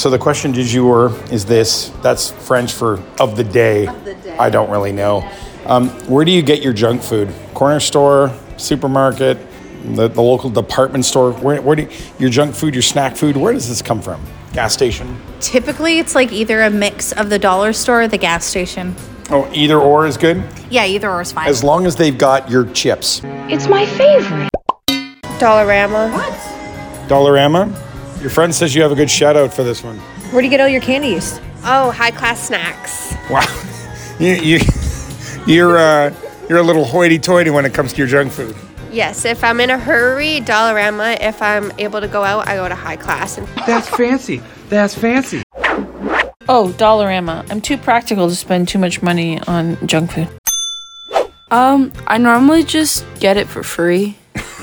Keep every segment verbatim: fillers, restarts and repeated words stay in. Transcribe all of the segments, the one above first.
So the question du jour is this. That's French for of the day. Of the day. I don't really know. Um, where do you get your junk food? Corner store, supermarket, the, the local department store? Where, where do you, your junk food, your snack food, where does this come from? Gas station? Typically, it's like either a mix of the dollar store or the gas station. Oh, either or is good? Yeah, either or is fine. As long as they've got your chips. It's my favorite. Dollarama. What? Dollarama? Your friend says you have a good shout out for this one. Where do you get all your candies? Oh, high class snacks. Wow. You, you, you're, uh, you're a little hoity-toity when it comes to your junk food. Yes, if I'm in a hurry, Dollarama. If I'm able to go out, I go to high class. And That's fancy. That's fancy. Oh, Dollarama. I'm too practical to spend too much money on junk food. Um, I normally just get it for free.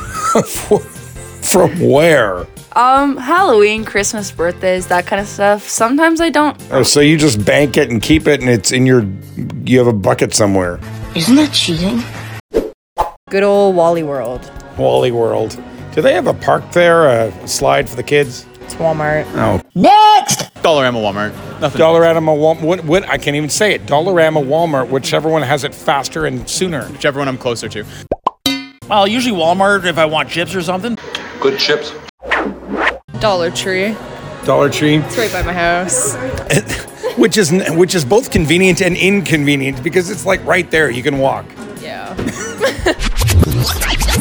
From where? Um, Halloween, Christmas, birthdays, that kind of stuff. Sometimes I don't. Oh, so you just bank it and keep it and it's in your, you have a bucket somewhere. Isn't that cheating? Good old Wally World. Wally World. Do they have a park there, a slide for the kids? It's Walmart. Oh. Next! Dollarama, Walmart. Nothing. Dollarama, Walmart. What, what? I can't even say it. Dollarama, Walmart, whichever one has it faster and sooner. Whichever one I'm closer to. Well, usually Walmart if I want chips or something. Good chips. Dollar Tree. Dollar Tree. It's right by my house. which is which is both convenient and inconvenient because it's like right there. You can walk. Yeah.